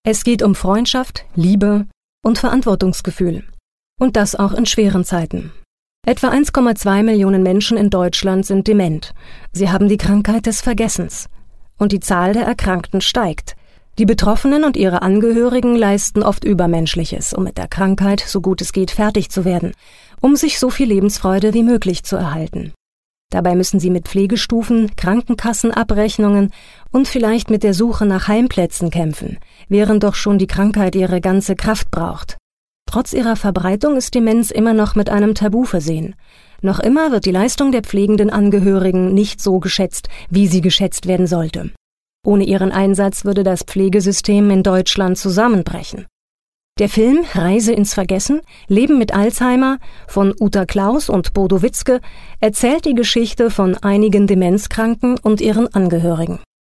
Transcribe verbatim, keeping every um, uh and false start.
Es geht um Freundschaft, Liebe und Verantwortungsgefühl. Und das auch in schweren Zeiten. Etwa eins Komma zwei Millionen Menschen in Deutschland sind dement. Sie haben die Krankheit des Vergessens. Und die Zahl der Erkrankten steigt. Die Betroffenen und ihre Angehörigen leisten oft Übermenschliches, um mit der Krankheit, so gut es geht, fertig zu werden, um sich so viel Lebensfreude wie möglich zu erhalten. Dabei müssen sie mit Pflegestufen, Krankenkassenabrechnungen und vielleicht mit der Suche nach Heimplätzen kämpfen, während doch schon die Krankheit ihre ganze Kraft braucht. Trotz ihrer Verbreitung ist Demenz immer noch mit einem Tabu versehen. Noch immer wird die Leistung der pflegenden Angehörigen nicht so geschätzt, wie sie geschätzt werden sollte. Ohne ihren Einsatz würde das Pflegesystem in Deutschland zusammenbrechen. Der Film Reise ins Vergessen, Leben mit Alzheimer von Uta Klaus und Bodo Witzke erzählt die Geschichte von einigen Demenzkranken und ihren Angehörigen.